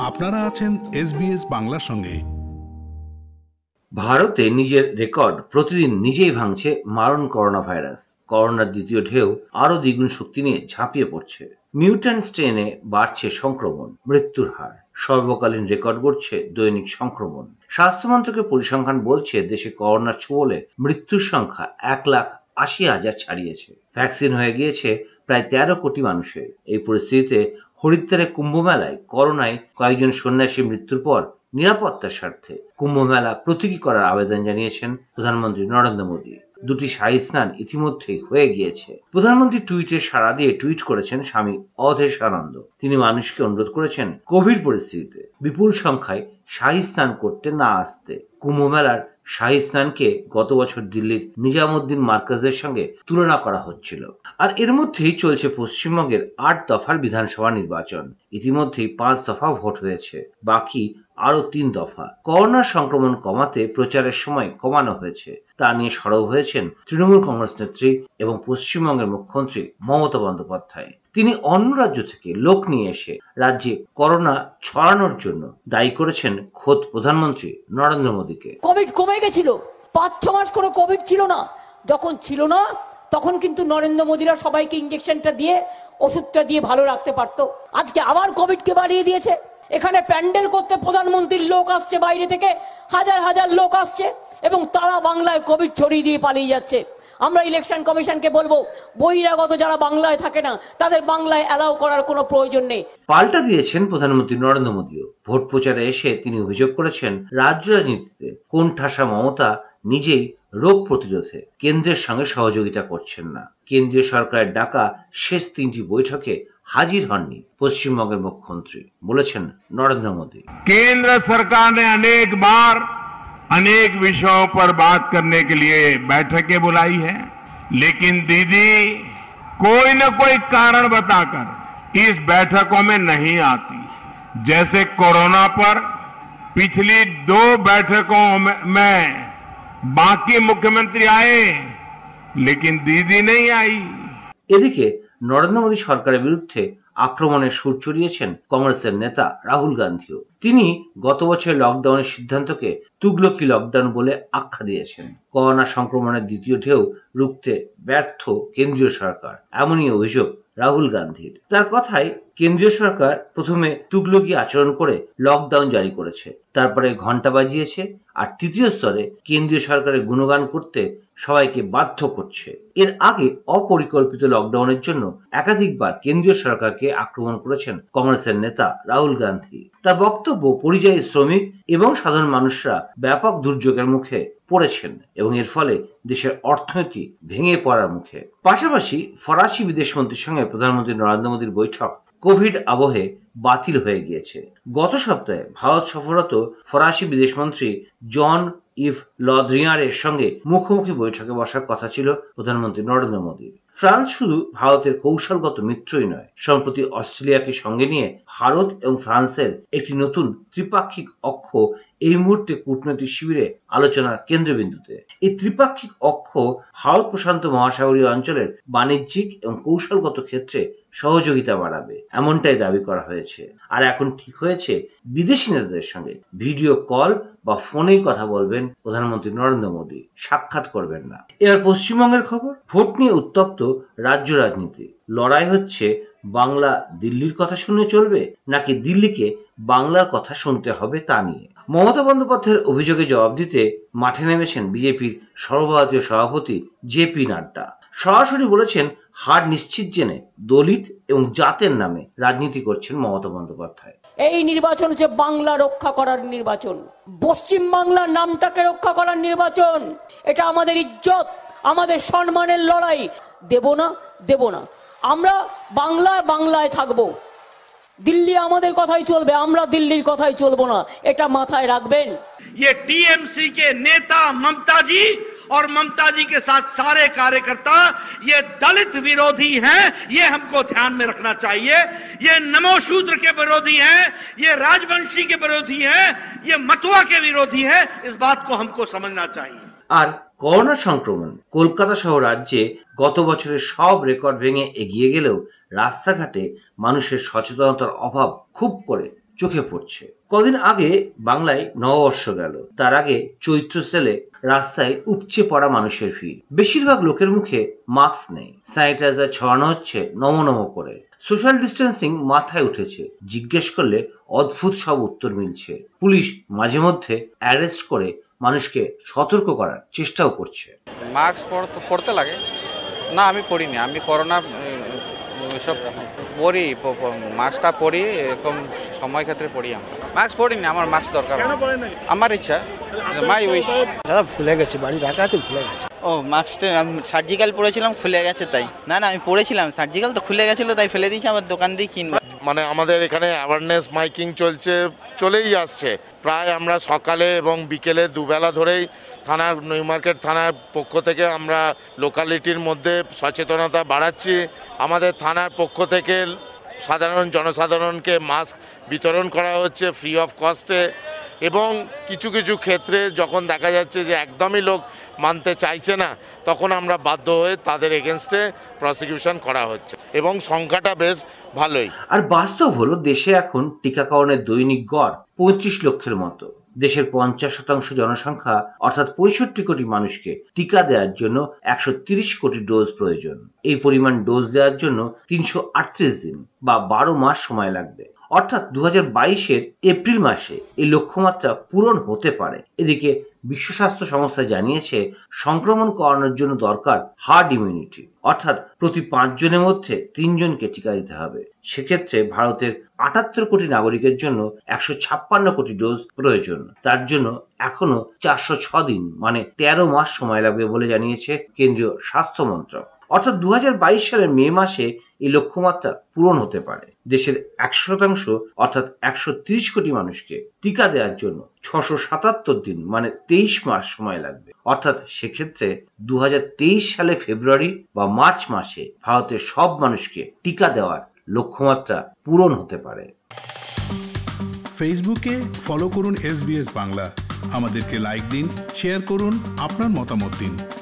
আপনারা আছেন SBS বাংলার সঙ্গে। ভারতে নিজের রেকর্ড প্রতিদিন নিজেই ভাঙছে মারণ করোনা ভাইরাস। করোনার দ্বিতীয় ঢেউ আরো দ্বিগুণ শক্তি নিয়ে ঝাঁপিয়ে পড়ছে। মিউট্যান্ট স্ট্রেনে বাড়ছে সংক্রমণ, মৃত্যুর হার সর্বকালীন রেকর্ড গড়ছে দৈনিক সংক্রমণ। স্বাস্থ্য মন্ত্রকের পরিসংখ্যান বলছে দেশে করোনার ছোঁয়ালে মৃত্যুর সংখ্যা 1,80,000 ছাড়িয়েছে। ভ্যাকসিন হয়ে গিয়েছে প্রায় 13 কোটি মানুষের। এই পরিস্থিতিতে হরিদ্বারে কুম্ভ মেলায় করোনায় কয়েকজন সন্ন্যাসী মৃত্যুর পর নিরাপত্তার স্বার্থে কুম্ভ মেলা প্রতীকী করার আবেদন জানিয়েছেন প্রধানমন্ত্রী নরেন্দ্র মোদী। দুটি শাহী স্নান ইতিমধ্যেই হয়ে গিয়েছে। প্রধানমন্ত্রী টুইটে সাড়া দিয়ে টুইট করেছেন স্বামী অধেশানন্দ। তিনি মানুষকে অনুরোধ করেছেন কোভিড পরিস্থিতিতে বিপুল সংখ্যায় শাহী স্নান করতে না আসতে। কুম্ভ মেলার শাহী স্নানকে গত বছর দিল্লির নিজামুদ্দিন মার্কাজের সঙ্গে তুলনা করা হচ্ছিল। আর এর মধ্যেই চলছে পশ্চিমবঙ্গের 8 দফার বিধানসভা নির্বাচন। ইতিমধ্যেই 5 দফা ভোট হয়েছে, বাকি আরো 3 দফা। করোনা সংক্রমণ কমাতে প্রচারের সময় কমানো হয়েছে, তা নিয়ে সরব হয়েছেন তৃণমূল কংগ্রেস নেত্রী এবং পশ্চিমবঙ্গের মুখ্যমন্ত্রী মমতা বন্দ্যোপাধ্যায়। তিনি অন্য রাজ্য থেকে লোক নিয়ে এসে রাজ্যে করোনা ছড়ানোর জন্য দায়ী করেছেন খোদ প্রধানমন্ত্রী নরেন্দ্র মোদীকে। কোভিড কমে গেছিল, 5-6 মাস কোনো কোভিড ছিল না। যখন ছিল না তখন কিন্তু নরেন্দ্র মোদীরা সবাইকে ইঞ্জেকশনটা দিয়ে, ওষুধটা দিয়ে ভালো রাখতে পারতো। আজকে আবার কোভিডকে বাড়িয়ে দিয়েছে। এখানে প্যান্ডেল করতে প্রধানমন্ত্রীর লোক আসছে, বাইরে থেকে হাজার হাজার লোক আসছে এবং তারা বাংলায় কোভিড ছড়িয়ে দিয়ে পালিয়ে যাচ্ছে। আমরা ইলেকশন কমিশনকে বলবো, বহিরাগত যারা বাংলায় থাকে না তাদের বাংলায় অ্যালাউ করার কোনো প্রয়োজন নেই। পাল্টা দিয়েছেন প্রধানমন্ত্রী নরেন্দ্র মোদীও। ভোট প্রচারে এসে তিনি অভিযোগ করেছেন রাজ্য রাজনীতিতে কোণঠাসা মমতা নিজেই রোগ প্রতিরোধে কেন্দ্রের সঙ্গে সহযোগিতা করছেন না। কেন্দ্রীয় সরকারের ডাকা শেষ 3টি বৈঠকে हाजिर हननी पश्चिमबंगेर मुख्यमंत्री बोलेছেন नरेंद्र मोदी। केंद्र सरकार ने अनेक बार अनेक विषयों पर बात करने के लिए बैठकें बुलाई है, लेकिन दीदी कोई न कोई कारण बताकर इस बैठकों में नहीं आती। जैसे कोरोना पर पिछली 2 बैठकों में बाकी मुख्यमंत्री आए, लेकिन दीदी नहीं आई। এদিকে নরেন্দ্র মোদী সরকারের বিরুদ্ধে আক্রমণের সুর চড়িয়েছেন কংগ্রেসের নেতা রাহুল গান্ধীও। তিনি গত বছরের লকডাউনের সিদ্ধান্তকে তুগলকি লকডাউন বলে আখ্যা দিয়েছেন। করোনা সংক্রমণের দ্বিতীয় ঢেউ রুখতে ব্যর্থ কেন্দ্রীয় সরকার, এমনই অভিযোগ রাহুল গান্ধীর। তার কথায় কেন্দ্রীয় সরকার প্রথমে তুগলকি আচরণ করে লকডাউন জারি করেছে, তারপরে ঘন্টা বাজিয়েছে, আর তৃতীয় স্তরে কেন্দ্রীয় সরকারের গুণগান করতে সবাইকে বাধ্য করছে। এর আগে অপরিকল্পিত লকডাউনের জন্য একাধিকবার কেন্দ্রীয় সরকারকে আক্রমণ করেছেন কংগ্রেসের নেতা রাহুল গান্ধী। তার বক্তব্য, পরিযায়ী শ্রমিক এবং সাধারণ মানুষরা ব্যাপক দুর্যোগের মুখে পড়েছেন এবং এর ফলে দেশের অর্থনীতি ভেঙে পড়ার মুখে। পাশাপাশি ফরাসি বিদেশমন্ত্রীর সঙ্গে প্রধানমন্ত্রী নরেন্দ্র মোদীর বৈঠক কোভিড আবহে বাতিল হয়ে গিয়েছে। গত সপ্তাহে ভারত সফররত ফরাসি বিদেশমন্ত্রী জন ইভ লদ্রিয়ারের সঙ্গে মুখোমুখি বৈঠকে বসার কথা ছিল প্রধানমন্ত্রী নরেন্দ্র মোদীর। ফ্রান্স শুধু ভারতের কৌশলগত মিত্রই নয়, সম্প্রতি অস্ট্রেলিয়াকে সঙ্গে নিয়ে ভারত এবং ফ্রান্সের একটি নতুন ত্রিপাক্ষিক অক্ষ এই মুহূর্তে কূটনৈতিক শিবিরে আলোচনার কেন্দ্রবিন্দুতে। এই ত্রিপাক্ষিক অক্ষ ভারত প্রশান্ত মহাসাগরীয় অঞ্চলের বাণিজ্যিক এবং কৌশলগত ক্ষেত্রে সহযোগিতা বাড়াবে, এমনটাই দাবি করা হয়েছে। আর এখন ঠিক হয়েছে বিদেশি নেতাদের সঙ্গে ভিডিও কল বা ফোনেই কথা বলবেন প্রধানমন্ত্রী নরেন্দ্র মোদী, সাক্ষাৎ করবেন না। এবার পশ্চিমবঙ্গের খবর। ভোট নিয়ে উত্তপ্ত রাজ্য রাজনীতি। লড়াই হচ্ছে বাংলা দিল্লির কথা শুনে চলবে নাকি দিল্লিকে বাংলার কথা শুনতে হবে তা নিয়ে। মমতা বন্দ্যোপাধ্যায়ের অভিযোগে জবাব দিতে মাঠে নেমেছেন বিজেপির সর্বভারতীয় সভাপতি জেপি নাড্ডা। সরাসরি বলেছেন হার নিশ্চিত জেনে দলিত এবং জাতের নামে রাজনীতি করছেন মমতা বন্দ্যোপাধ্যায়। এই নির্বাচন হচ্ছে বাংলা রক্ষা করার নির্বাচন, পশ্চিম বাংলার নামটাকে রক্ষা করার নির্বাচন। এটা আমাদের ইজ্জত, আমাদের সম্মানের লড়াই। দেব না, দেব না। আমরা বাংলায় থাকবো। দিল্লি আমাদের কথাই চলবে, আমরা দিল্লির কথাই চলবো না, এটা মাথায় রাখবেন। ये टीएमसी के नेता ममता जी और ममता जी के साथ सारे कार्यकर्ता ये दलित विरोधी हैं, ये हमको ध्यान में रखना चाहिए। ये नमोशूद्र के विरोधी हैं, ये राजवंशी के विरोधी हैं, ये मतुआ के विरोधी हैं। इस बात को हमको समझना चाहिए। আর করোনা সংক্রমণ কলকাতা সহ রাজ্যে গত বছরের সব রেকর্ড ভেঙে এগিয়ে গেলেও রাস্তাঘাটে মানুষের সচেতনতার অভাব খুব করে চোখে পড়ছে। কদিন আগে বাংলায় নববর্ষ গেল, তার আগে চৈত্র সেলে রাস্তায় উপচে পড়া মানুষের ভিড়। বেশিরভাগ লোকের মুখে মাস্ক নেই, স্যানিটাইজার ছড়ানো হচ্ছে নম নম করে। সোশ্যাল ডিস্টেন্সিং মাথায় উঠেছে, জিজ্ঞেস করলে অদ্ভুত সব উত্তর মিলছে। পুলিশ মাঝে মধ্যে অ্যারেস্ট করে মানুষকে সতর্ক করার চেষ্টাও করছে। মাস্ক পড়তে লাগে না, আমি পড়িনি, আমি করোনা সব পড়ি, মাস্কটা পড়ি, এরকম সময় ক্ষেত্রে পড়ি। আমরা মাস্ক পড়িনি, আমার মাস্ক দরকার, আমার ইচ্ছা, মাই উইশ। দাদা ভুলে গেছি, বাড়ি রাখা আছে, ভুলে গেছে। ও মাস্কটা সার্জিক্যাল পরেছিলাম, খুলে গেছে তাই। না আমি পরেছিলাম সার্জিক্যাল, তো খুলে গেছিলো তাই ফেলে দিয়েছি, আবার দোকান দিয়ে কিনবো। মানে আমাদের এখানে অ্যাওয়ারনেস মাইকিং চলেই আসছে। প্রায় আমরা সকালে এবং বিকেলে দুবেলা ধরেই থানার, নিউ মার্কেট থানার পক্ষ থেকে আমরা লোকালিটির মধ্যে সচেতনতা বাড়াচ্ছি। আমাদের থানার পক্ষ থেকে সাধারণ জনসাধারণকে মাস্ক বিতরণ করা হচ্ছে ফ্রি অফ কস্টে, এবং কিছু কিছু ক্ষেত্রে যখন দেখা যাচ্ছে যে একদমই লোক মানতে চাইছে না, তখন আমরা বাধ্য হয়ে তাদের এগেনস্টে প্রসিকিউশন করা হচ্ছে, এবং সংখ্যাটা বেশ ভালোই। আর বাস্তব হলো, দেশে এখন টিকাকরণের দৈনিক গড় 25 লক্ষের মতো। দেশের 50% জনসংখ্যা অর্থাৎ 65 কোটি মানুষকে টিকা দেওয়ার জন্য 130 কোটি ডোজ প্রয়োজন। এই পরিমাণ ডোজ দেওয়ার জন্য 338 দিন বা 12 মাস সময় লাগবে। অর্থাৎ 2022-এর এপ্রিল মাসে এই লক্ষ্যমাত্রা পূরণ হতে পারে। এদিকে বিশ্ব স্বাস্থ্য সংস্থা জানিয়েছে, সংক্রমণ করানোর জন্য দরকার হার্ড ইমিউনিটি, অর্থাৎ প্রতি 5 জনের মধ্যে 3 জনকে টিকা দিতে হবে। সেক্ষেত্রে ভারতের 78 কোটি নাগরিকের জন্য 156 কোটি ডোজ প্রয়োজন। তার জন্য এখনো 406 দিন মানে 13 মাস সময় লাগবে বলে জানিয়েছে কেন্দ্রীয় স্বাস্থ্য মন্ত্রক। অর্থাৎ 2022 সালের মে মাসে এই লক্ষ্যমাত্রা পূরণ হতে পারে। দেশের 100% অর্থাৎ 130 কোটি মানুষকে টিকা দেওয়ার জন্য 677 দিন মানে 23 মাস সময় লাগবে। অর্থাৎ সেক্ষেত্রে 2023 সালে ফেব্রুয়ারি বা মার্চ মাসে ভারতের সব মানুষকে টিকা দেওয়ার লক্ষ্যমাত্রা পূরণ হতে পারে। ফেসবুকে ফলো করুন SBS বাংলা, আমাদেরকে লাইক দিন, শেয়ার করুন, আপনার মতামত দিন।